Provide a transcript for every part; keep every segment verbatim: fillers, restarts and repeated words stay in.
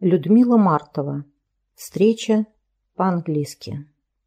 Людмила Мартова. Встреча по-английски.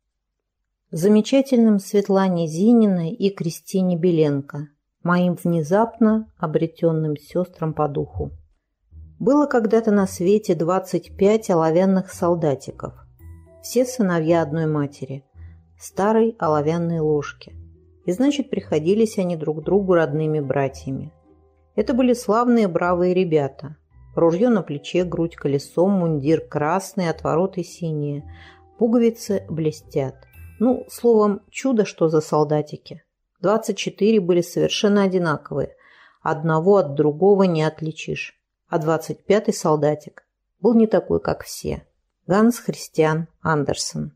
Замечательным Светлане Зининой и Кристине Беленко, моим внезапно обретенным сестрам по духу. Было когда-то на свете двадцать пять оловянных солдатиков, все сыновья одной матери, старой оловянной ложки, и значит приходились они друг другу родными братьями. Это были славные бравые ребята. Ружье на плече, грудь колесом, мундир красный, отвороты синие, пуговицы блестят. Ну, словом, чудо, что за солдатики. двадцать четыре были совершенно одинаковые, одного от другого не отличишь. А двадцать пятый солдатик был не такой, как все. Ганс Христиан Андерсен.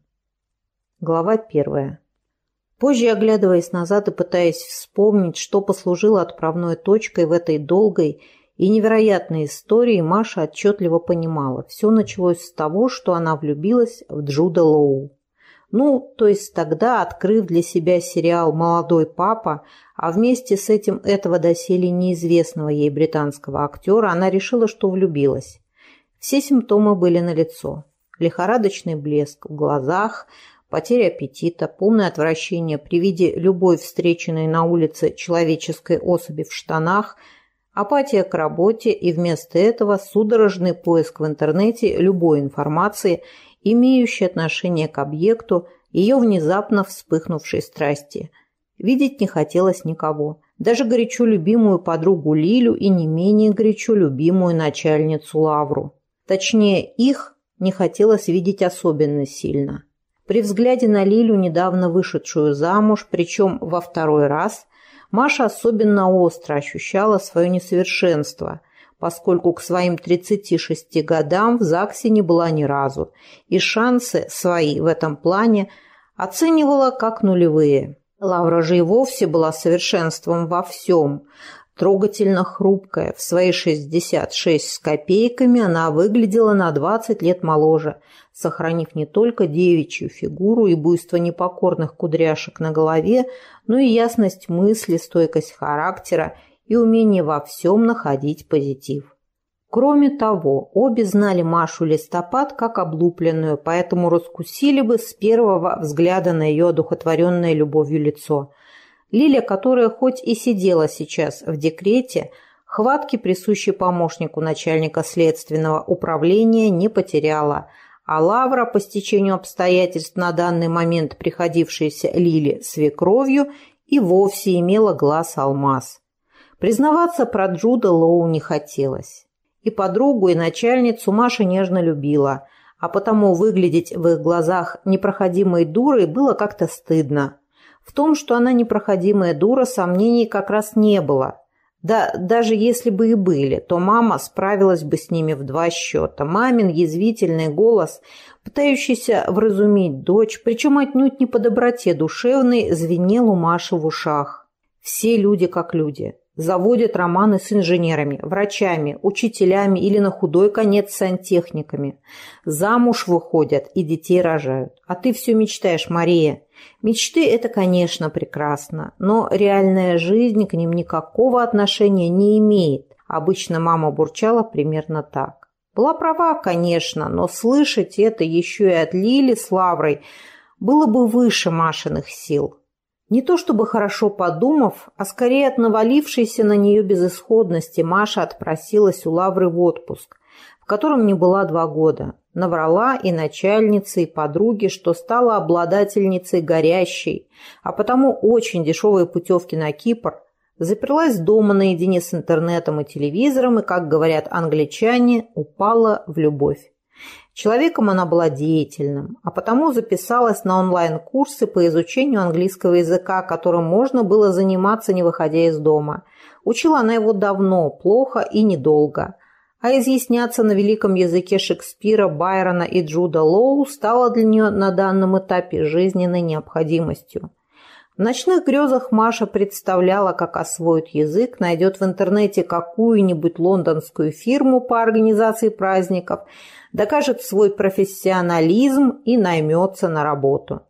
Глава первая. Позже, оглядываясь назад и пытаясь вспомнить, что послужило отправной точкой в этой долгой и невероятной истории, Маша отчетливо понимала. Все началось с того, что она влюбилась в Джуда Лоу. Ну, то есть тогда, открыв для себя сериал «Молодой папа», а вместе с этим этого доселе неизвестного ей британского актера, она решила, что влюбилась. Все симптомы были налицо. Лихорадочный блеск в глазах, потеря аппетита, полное отвращение при виде любой встреченной на улице человеческой особи в штанах, апатия к работе и вместо этого судорожный поиск в интернете любой информации, имеющей отношение к объекту ее внезапно вспыхнувшей страсти. Видеть не хотелось никого, даже горячо любимую подругу Лилю и не менее горячо любимую начальницу Лавру. Точнее, их не хотелось видеть особенно сильно. При взгляде на Лилю, недавно вышедшую замуж, причем во второй раз, Маша особенно остро ощущала свое несовершенство, поскольку к своим тридцати шести годам в ЗАГСе не была ни разу, и шансы свои в этом плане оценивала как нулевые. Лавра же и вовсе была совершенством во всем. Трогательно хрупкая, в свои шестьдесят шесть с копейками она выглядела на двадцать лет моложе, сохранив не только девичью фигуру и буйство непокорных кудряшек на голове, но и ясность мысли, стойкость характера и умение во всем находить позитив. Кроме того, обе знали Машу Листопад как облупленную, поэтому раскусили бы с первого взгляда на ее одухотворенное любовью лицо. Лиля, которая хоть и сидела сейчас в декрете, хватки, присущей помощнику начальника следственного управления, не потеряла, а Лавра, по стечению обстоятельств на данный момент приходившейся Лиле свекровью, и вовсе имела глаз-алмаз. Признаваться про Джуда Лоу не хотелось. И подругу, и начальницу Маша нежно любила, а потому выглядеть в их глазах непроходимой дурой было как-то стыдно. В том, что она непроходимая дура, сомнений как раз не было. Да даже если бы и были, то мама справилась бы с ними в два счета. Мамин язвительный голос, пытающийся вразумить дочь, причем отнюдь не по доброте душевной, звенел у Маши в ушах. Все люди как люди. Заводят романы с инженерами, врачами, учителями или на худой конец сантехниками. Замуж выходят и детей рожают. А ты все мечтаешь, Мария. Мечты – это, конечно, прекрасно, но реальная жизнь к ним никакого отношения не имеет. Обычно мама бурчала примерно так. Была права, конечно, но слышать это еще и от Лили с Лаврой было бы выше Машиных сил. Не то чтобы хорошо подумав, а скорее от навалившейся на нее безысходности, Маша отпросилась у Лавры в отпуск, в котором не была два года. Наврала и начальнице, и подруге, что стала обладательницей горящей, а потому очень дешевой путевки на Кипр, заперлась дома наедине с интернетом и телевизором и, как говорят англичане, упала в любовь. Человеком она была деятельным, а потому записалась на онлайн-курсы по изучению английского языка, которым можно было заниматься, не выходя из дома. Учила она его давно, плохо и недолго. А изъясняться на великом языке Шекспира, Байрона и Джуда Лоу стало для нее на данном этапе жизненной необходимостью. В ночных грезах Маша представляла, как освоит язык, найдет в интернете какую-нибудь лондонскую фирму по организации праздников, докажет свой профессионализм и наймется на работу.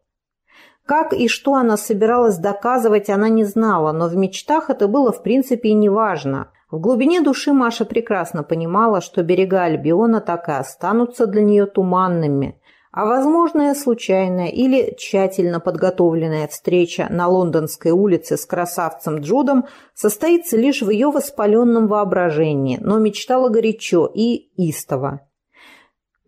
Как и что она собиралась доказывать, она не знала, но в мечтах это было в принципе и не важно. В глубине души Маша прекрасно понимала, что берега Альбиона так и останутся для нее туманными, а возможная случайная или тщательно подготовленная встреча на Лондонской улице с красавцем Джудом состоится лишь в ее воспаленном воображении, но мечтала горячо и истово.